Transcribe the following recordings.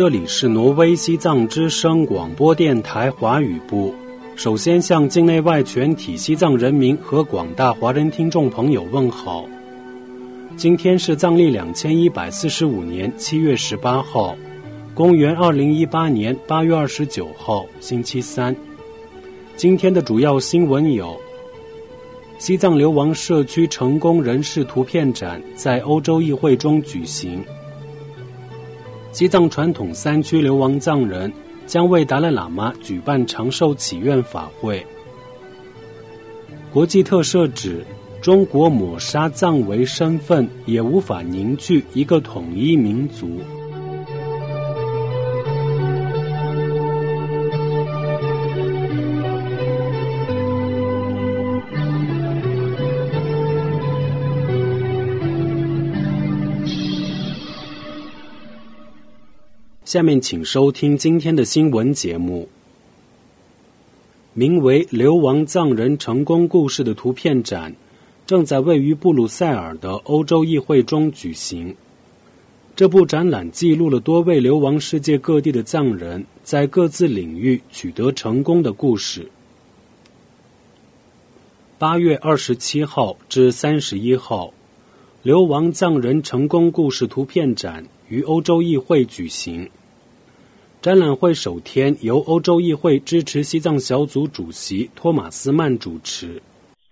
这里是挪威西藏之声广播电台华语部。首先向境内外全体西藏人民和广大华人听众朋友问好。今天是藏历2145年7月18号，公元2018年8月29号，星期三。今天的主要新闻有：西藏流亡社区成功人士图片展在欧洲议会中举行。西藏传统3区流亡藏人将为达赖喇嘛举办长寿祈愿法会。国际特赦指中国抹杀藏维身份，也无法凝聚一个统一民族。下面请收听今天的新闻节目。名为流亡藏人成功故事的图片展正在位于布鲁塞尔的欧洲议会中举行。这部展览记录了多位流亡世界各地的藏人在各自领域取得成功的故事。8月27号至31号，流亡藏人成功故事图片展于欧洲议会举行。展览会首天由欧洲议会支持西藏小组主席托马斯曼主持。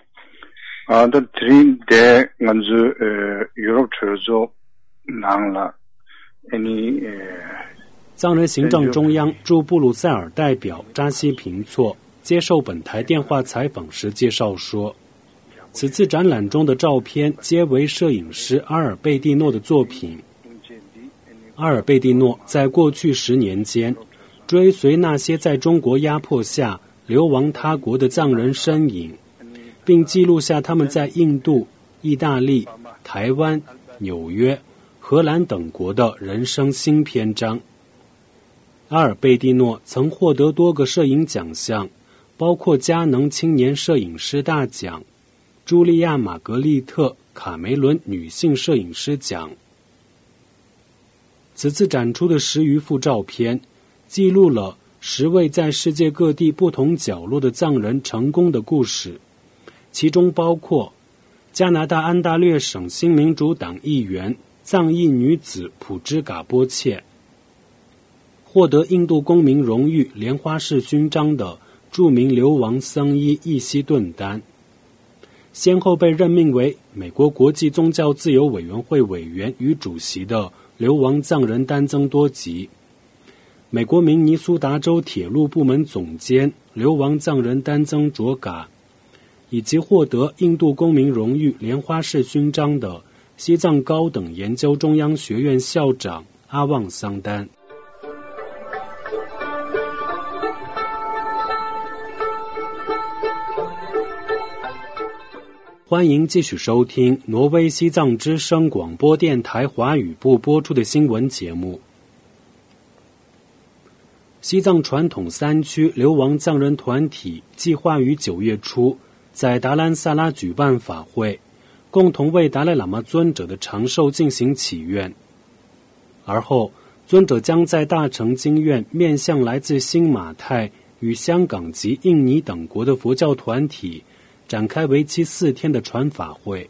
藏人行政中央驻布鲁塞尔代表扎西平措接受本台电话采访时介绍说，此次展览中的照片皆为摄影师阿尔贝蒂诺的作品。阿尔贝蒂诺在过去10年间追随那些在中国压迫下流亡他国的藏人身影，并记录下他们在印度、意大利、台湾、纽约、荷兰等国的人生新篇章。阿尔贝蒂诺曾获得多个摄影奖项，包括佳能青年摄影师大奖、茱莉亚·玛格丽特·卡梅伦女性摄影师奖。此次展出的10余幅照片记录了10位在世界各地不同角落的藏人成功的故事，其中包括加拿大安大略省新民主党议员藏裔女子普芝嘎波切，获得印度公民荣誉莲花式勋章的著名流亡僧医易西顿丹，先后被任命为美国国际宗教自由委员会委员与主席的流亡藏人丹增多吉，美国明尼苏达州铁路部门总监流亡藏人丹增卓嘎，以及获得印度公民荣誉莲花式勋章的西藏高等研究中央学院校长阿旺桑丹。欢迎继续收听挪威西藏之声广播电台华语部播出的新闻节目。西藏传统3区流亡藏人团体计划于9月初在达兰萨拉举办法会，共同为达赖喇嘛尊者的长寿进行祈愿。而后，尊者将在大成经院面向来自新马泰与香港及印尼等国的佛教团体展开为期4天的传法会。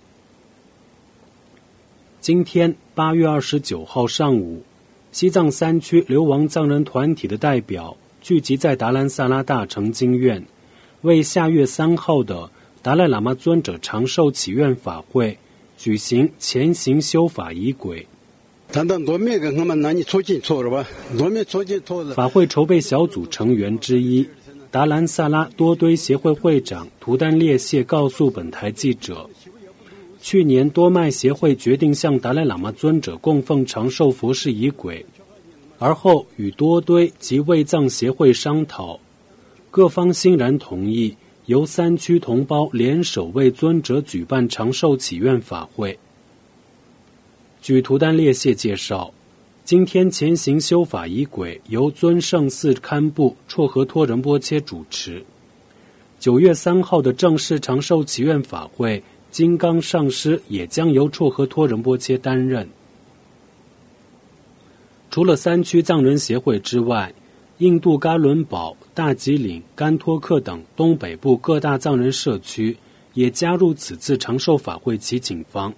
今天8月29号上午，西藏3区流亡藏人团体的代表聚集在达兰萨拉大成经院，为下月3号的达赖喇嘛尊者长寿祈愿法会举行前行修法仪轨。法会筹备小组成员之一达兰萨拉多堆协会会长图丹列谢告诉本台记者，去年多麦协会决定向达赖喇嘛尊者供奉长寿佛事仪轨，而后与多堆及卫藏协会商讨，各方欣然同意由3区同胞联手为尊者举办长寿祈愿法会。据图丹列谢介绍，今天前行修法仪轨由尊圣寺堪布绰合托仁波切主持。9月3号的正式长寿祈愿法会，金刚上师也将由绰合托仁波切担任。 除了3区藏人协会之外，印度嘎伦堡、大吉岭、甘托克等东北部各大藏人社区也加入此次长寿法会祈请方。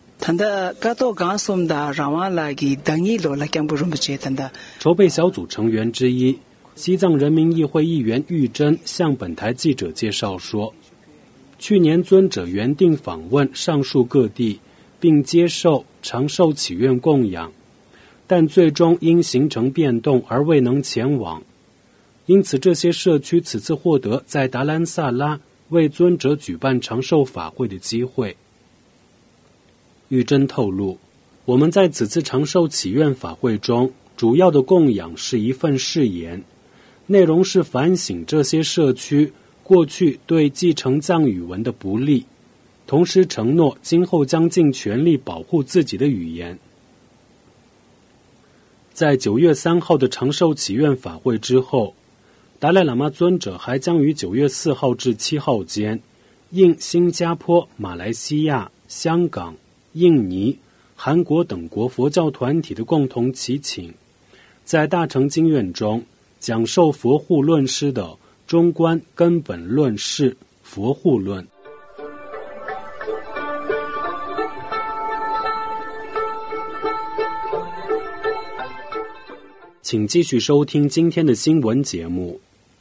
筹备小组成员之一，西藏人民议会议员玉珍向本台记者介绍说，去年尊者原定访问上述各地，并接受长寿祈愿供养，但最终因行程变动而未能前往。因此这些社区此次获得在达兰萨拉为尊者举办长寿法会的机会。玉珍透露，我们在此次长寿祈愿法会中主要的供养是一份誓言，内容是反省这些社区过去对继承藏语文的不利，同时承诺今后将尽全力保护自己的语言。在9月3号的长寿祈愿法会之后，达赖喇嘛尊者还将于9月4号至7号间，应新加坡、马来西亚、香港、印尼、韩国等国佛教团体的共同祈请，在大乘经院中讲授佛护论师的中观根本论释佛护论。请继续收听今天的新闻节目。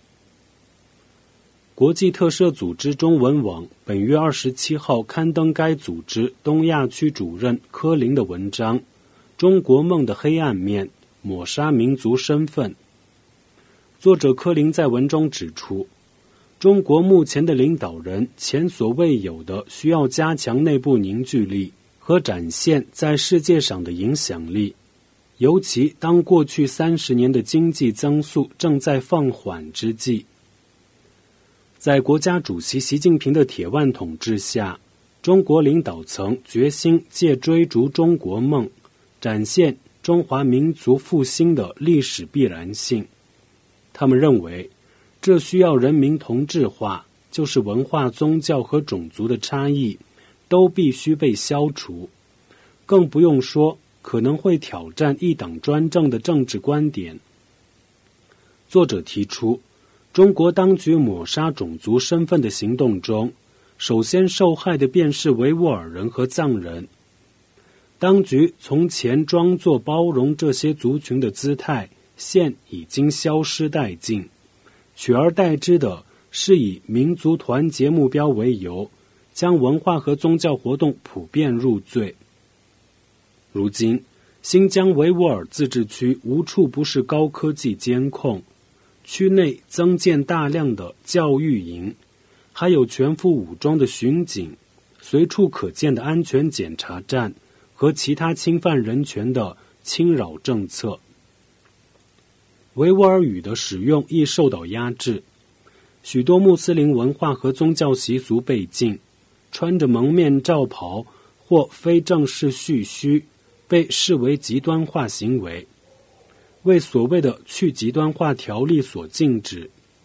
国际特赦组织中文网本月27号刊登该组织东亚区主任柯林的文章《中国梦的黑暗面：抹杀民族身份》。作者柯林在文中指出，中国目前的领导人前所未有的需要加强内部凝聚力和展现在世界上的影响力，尤其当过去30年的经济增速正在放缓之际。在国家主席习近平的铁腕统治下，中国领导层决心借追逐中国梦，展现中华民族复兴的历史必然性。他们认为，这需要人民同质化，就是文化、宗教和种族的差异都必须被消除，更不用说可能会挑战一党专政的政治观点。作者提出，中国当局抹杀种族身份的行动中，首先受害的便是维吾尔人和藏人。当局从前装作包容这些族群的姿态，现已经消失殆尽，取而代之的是以民族团结目标为由，将文化和宗教活动普遍入罪。如今，新疆维吾尔自治区无处不是高科技监控，区内增建大量的教育营，还有全副武装的巡警，随处可见的安全检查站和其他侵犯人权的侵扰政策。维吾尔语的使用亦受到压制，许多穆斯林文化和宗教习俗被禁，穿着蒙面罩袍或非正式蓄须被视为极端化行为，为所谓的去极端化条例所禁止。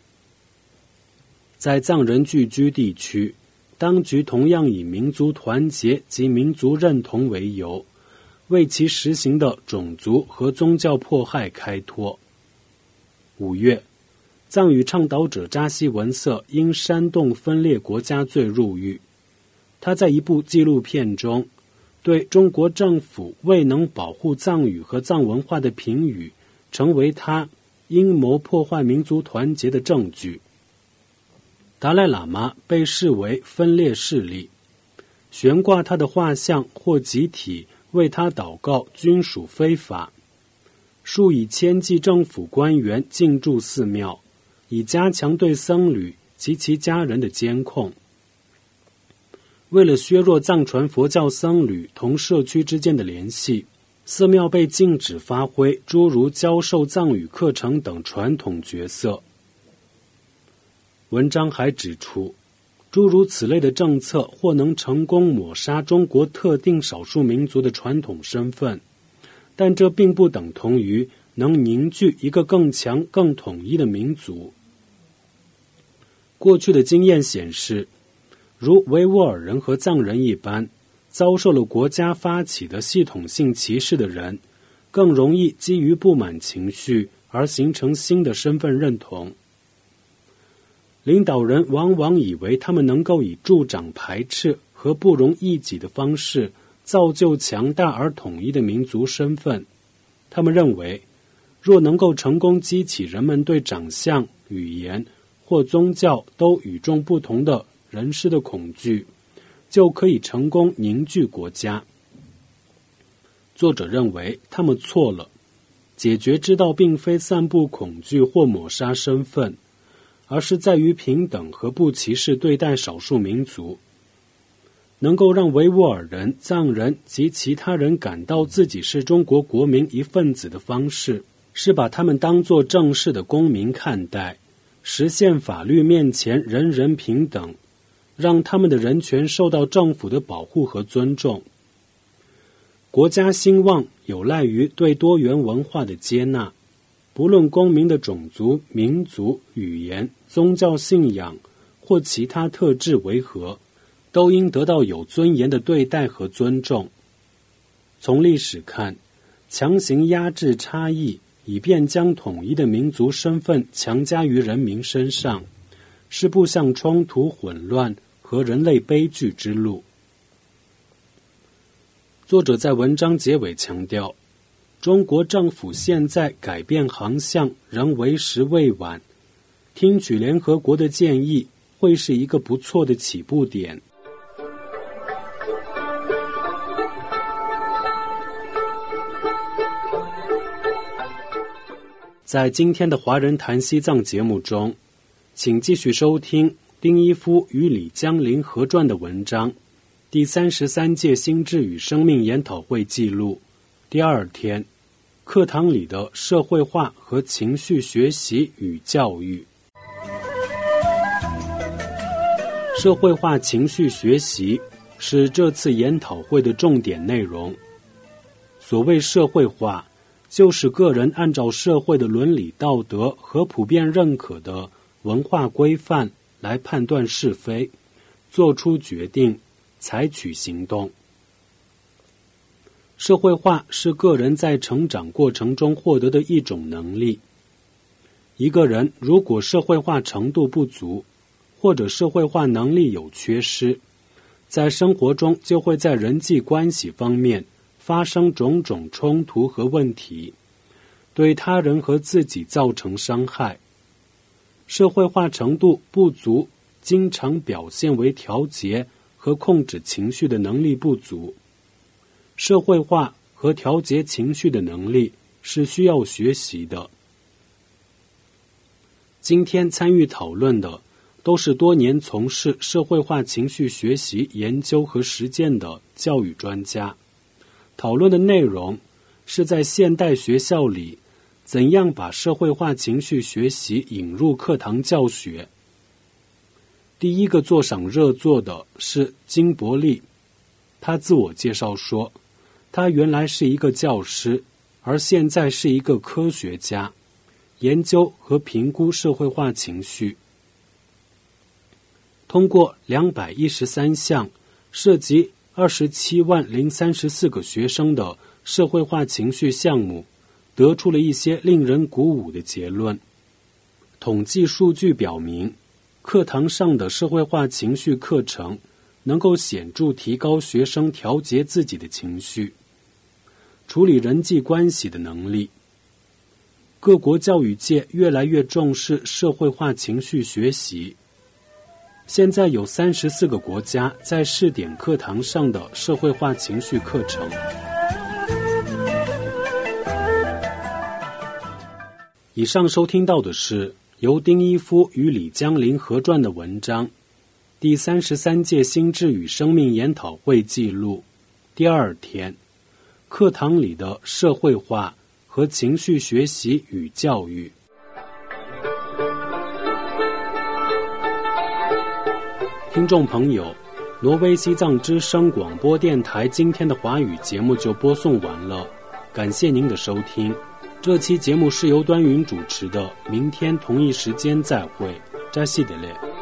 在藏人聚居地区，当局同样以民族团结及民族认同为由，为其实行的种族和宗教迫害开脱。5月，藏语倡导者扎西文瑟因煽动分裂国家罪入狱。他在一部纪录片中，对中国政府未能保护藏语和藏文化的评语，成为他阴谋破坏民族团结的证据。达赖喇嘛被视为分裂势力，悬挂他的画像或集体为他祷告均属非法。数以千计政府官员进驻寺庙，以加强对僧侣及其家人的监控。为了削弱藏传佛教僧侣同社区之间的联系，寺庙被禁止发挥诸如教授藏语课程等传统角色。文章还指出，诸如此类的政策或能成功抹杀中国特定少数民族的传统身份，但这并不等同于能凝聚一个更强、更统一的民族。过去的经验显示，如维吾尔人和藏人一般，遭受了国家发起的系统性歧视的人， 更容易基于不满情绪而形成新的身份认同。领导人往往以为他们能够以助长排斥和不容异己的方式造就强大而统一的民族身份。他们认为，若能够成功激起人们对长相、语言或宗教都与众不同的人士的恐惧，就可以成功凝聚国家。作者认为他们错了，解决之道并非散布恐惧或抹杀身份，而是在于平等和不歧视对待少数民族。能够让维吾尔人、藏人及其他人感到自己是中国国民一份子的方式，是把他们当作正式的公民看待，实现法律面前人人平等，让他们的人权受到政府的保护和尊重。国家兴旺有赖于对多元文化的接纳，不论公民的种族、民族、语言、宗教信仰或其他特质为何，都应得到有尊严的对待和尊重。从历史看，强行压制差异，以便将统一的民族身份强加于人民身上，是步向冲突、混乱和人类悲剧之路。作者在文章结尾强调，中国政府现在改变航向仍为时未晚，听取联合国的建议会是一个不错的起步点。在今天的华人谈西藏节目中，请继续收听丁一夫与李江林合撰的文章，第33届心智与生命研讨会记录，第2天，课堂里的社会化和情绪学习与教育。社会化情绪学习是这次研讨会的重点内容。所谓社会化，就是个人按照社会的伦理道德和普遍认可的文化规范来判断是非，做出决定，采取行动。社会化是个人在成长过程中获得的一种能力。一个人如果社会化程度不足，或者社会化能力有缺失，在生活中就会在人际关系方面发生种种冲突和问题，对他人和自己造成伤害。社会化程度不足，经常表现为调节和控制情绪的能力不足。社会化和调节情绪的能力是需要学习的。今天参与讨论的都是多年从事社会化情绪学习研究和实践的教育专家。讨论的内容是在现代学校里怎样把社会化情绪学习引入课堂教学。第一个坐上热座的是金伯利，他自我介绍说，他原来是一个教师，而现在是一个科学家，研究和评估社会化情绪。通过213项涉及27万034个学生的社会化情绪项目，得出了一些令人鼓舞的结论。统计数据表明，课堂上的社会化情绪课程能够显著提高学生调节自己的情绪，处理人际关系的能力。各国教育界越来越重视社会化情绪学习。现在有34个国家在试点课堂上的社会化情绪课程。以上收听到的是由丁一夫与李江林合撰的文章，第33届心智与生命研讨会记录，第2天，课堂里的社会化和情绪学习与教育。听众朋友，挪威西藏之声广播电台今天的华语节目就播送完了，感谢您的收听。这期节目是由端云主持的，明天同一时间再会，扎西德勒。